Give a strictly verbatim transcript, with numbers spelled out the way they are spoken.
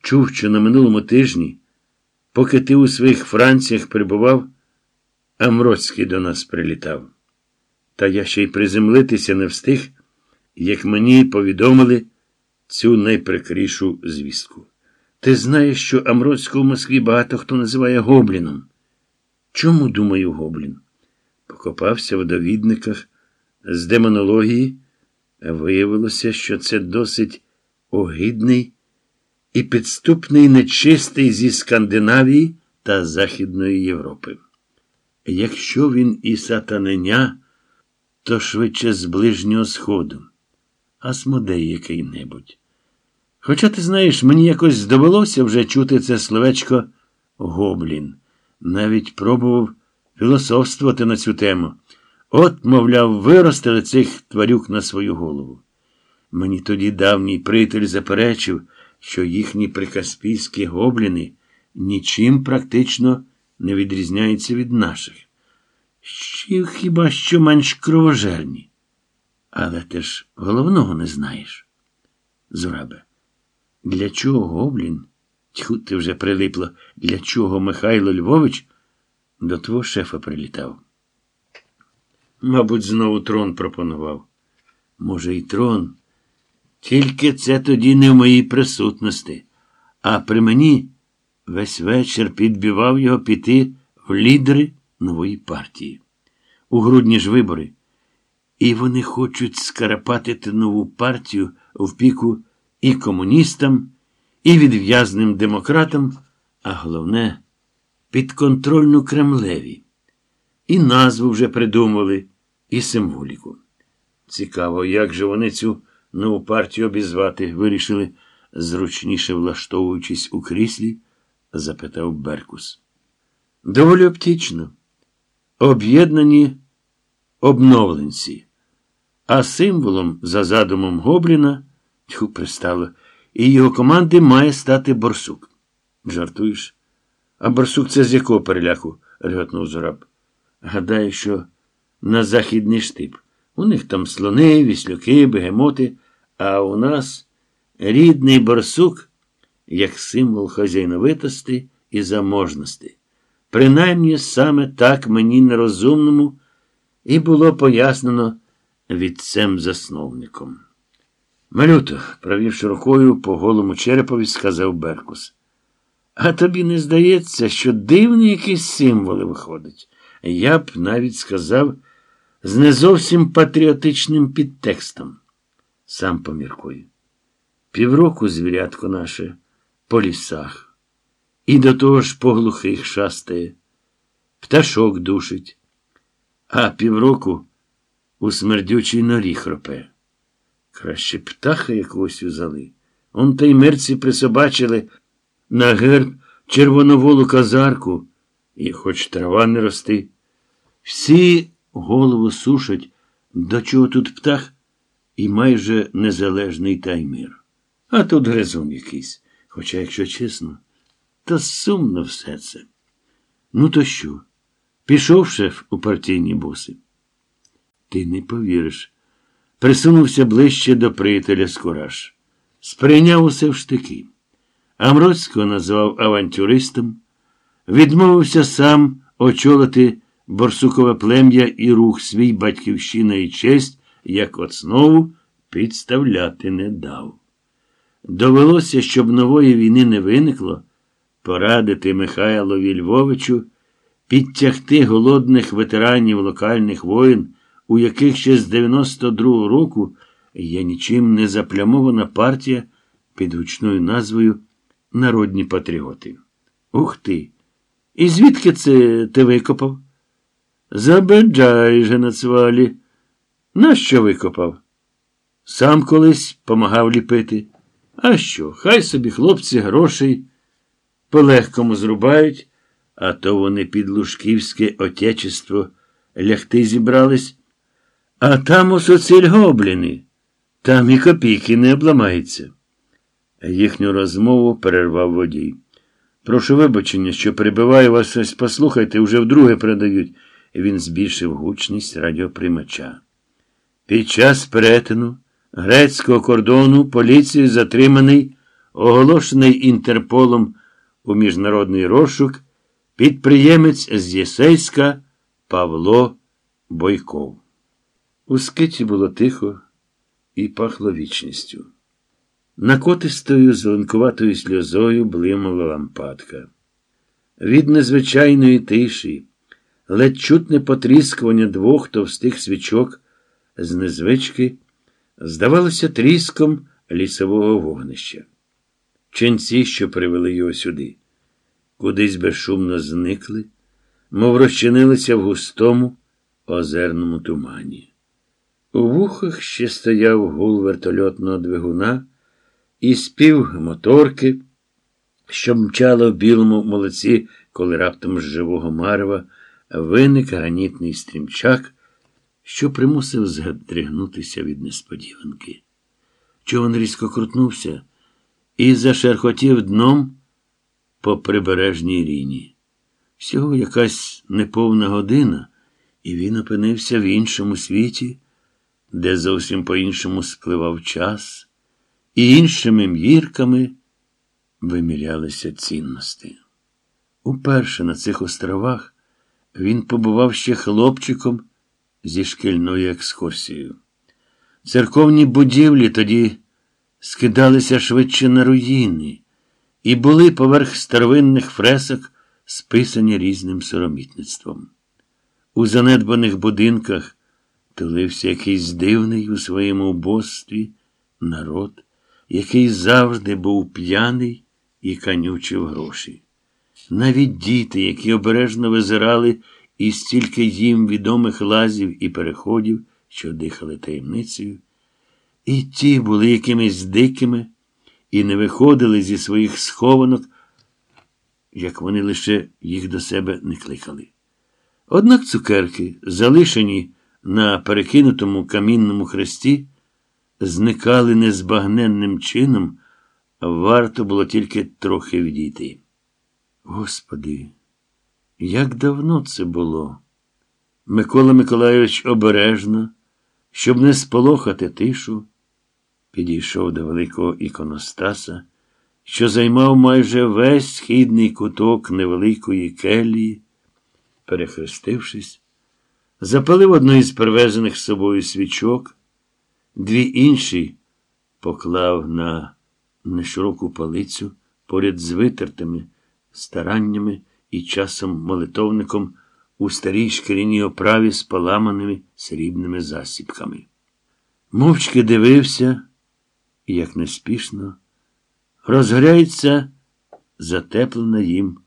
Чув, що на минулому тижні, поки ти у своїх Франціях перебував, Амроцький до нас прилітав. Та я ще й приземлитися не встиг, як мені повідомили цю найприкрішу звістку. Ти знаєш, що Амроцького в Москві багато хто називає Гобліном. Чому, думаю, Гоблін? Покопався в довідниках з демонології, а виявилося, що це досить огидний і підступний нечистий зі Скандинавії та Західної Європи. Якщо він і сатаненя, то швидше з Ближнього Сходу. Асмодей який-небудь. Хоча, ти знаєш, мені якось довелося вже чути це словечко «гоблін». Навіть пробував філософствувати на цю тему. От, мовляв, виростили цих тварюк на свою голову. Мені тоді давній приятель заперечив, що їхні прикаспійські гобліни нічим практично не відрізняються від наших. Ще хіба що менш кровожерні. Але ти ж головного не знаєш. Зурабе, для чого Гоблін, тьху, ти вже прилипло, для чого Михайло Львович до твого шефа прилітав? Мабуть, знову трон пропонував. Може, і трон. Тільки це тоді не в моїй присутності. А при мені весь вечір підбивав його піти в лідери нової партії. У грудні ж вибори. І вони хочуть скарапатити нову партію в піку і комуністам, і відв'язним демократам, а головне – підконтрольну Кремлеві. І назву вже придумали, і символіку. Цікаво, як же вони цю нову партію обізвати вирішили, зручніше влаштовуючись у кріслі, запитав Беркус. Доволі оптічно. Об'єднані обновленці. А символом за задумом Гобліна, тьху, пристало, і його команди має стати борсук. Жартуєш? А борсук це з якого переляку? Реготнув Зураб. Гадаю, що на західний штип. У них там слони, віслюки, бегемоти, а у нас рідний борсук як символ хазяйновитості і заможності. Принаймні саме так мені нерозумному і було пояснено відцем-засновником. Малюто, провівши рукою по голому черепові, сказав Беркус. А тобі не здається, що дивні якісь символи виходять? Я б навіть сказав, з не зовсім патріотичним підтекстом. Сам поміркую. Півроку звірятко наше по лісах. І до того ж по глухих шастає. Пташок душить. А півроку у смердючій норі хропе. Краще птаха якогось узяли. Он та й мерці присобачили на герб червоноволу казарку, і хоч трава не рости. Всі голову сушать, до чого тут птах, і майже незалежний таймир. А тут гризун якийсь. Хоча, якщо чесно, то сумно все це. Ну то що? Пішов шеф у партійні боси? Ти не повіриш. Присунувся ближче до приятеля Скораш. Сприйняв усе в штики. Амроцького назвав авантюристом, відмовився сам очолити борсукове плем'я і рух свій батьківщина і честь, як основу, підставляти не дав. Довелося, щоб нової війни не виникло, порадити Михайлові Львовичу підтягти голодних ветеранів локальних воїн, у яких ще з дев'яносто другого року є нічим не заплямована партія під гучною назвою «Народні патріоти». Ух ти! І звідки це ти викопав? Забеджай же, Нацвалі. Нащо викопав? Сам колись помагав ліпити. А що, хай собі хлопці грошей по-легкому зрубають, а то вони під Лужківське отечество лягти зібрались. А там у соціль гобліни. Там і копійки не обламається. Їхню розмову перервав водій. Прошу вибачення, що перебиваю вас, ось послухайте, уже вдруге передають. Він збільшив гучність радіоприймача. Під час перетину грецького кордону поліцією затриманий оголошений Інтерполом у міжнародний розшук, підприємець з Єсейська Павло Бойков. У скиті було тихо і пахло вічністю. Накотистою зеленкуватою сльозою блимала лампадка. Від незвичайної тиші, ледь чутне потріскування двох товстих свічок з незвички здавалося тріском лісового вогнища. Ченці, що привели його сюди, кудись безшумно зникли, мов розчинилися в густому озерному тумані. У вухах ще стояв гул вертольотного двигуна і спів моторки, що мчала в білому молоці, коли раптом з живого марева виник гранітний стрімчак, що примусив здригнутися від несподіванки. Човен різко крутнувся і зашерхотів дном по прибережній ріні. Всього якась неповна година, і він опинився в іншому світі, де зовсім по-іншому спливав час, і іншими мірками вимірялися цінності. Уперше на цих островах він побував ще хлопчиком зі шкільною екскурсією. Церковні будівлі тоді скидалися швидше на руїни і були поверх старовинних фресок списані різним соромітництвом. У занедбаних будинках тулився якийсь дивний у своєму убостві народ, який завжди був п'яний і канючив гроші. Навіть діти, які обережно визирали із стільки їм відомих лазів і переходів, що дихали таємницею, і ті були якимись дикими і не виходили зі своїх схованок, як вони лише їх до себе не кликали. Однак цукерки, залишені на перекинутому камінному хресті, зникали незбагненним чином, варто було тільки трохи відійти. Господи, як давно це було! Микола Миколайович обережно, щоб не сполохати тишу, підійшов до великого іконостаса, що займав майже весь східний куток невеликої келії, перехрестившись, запалив одну із привезених з собою свічок, дві інші поклав на нешироку палицю поряд з витертими стараннями і часом молитовником у старій шкіряній оправі з поламаними срібними засібками. Мовчки дивився, як неспішно розгоряється затеплена їм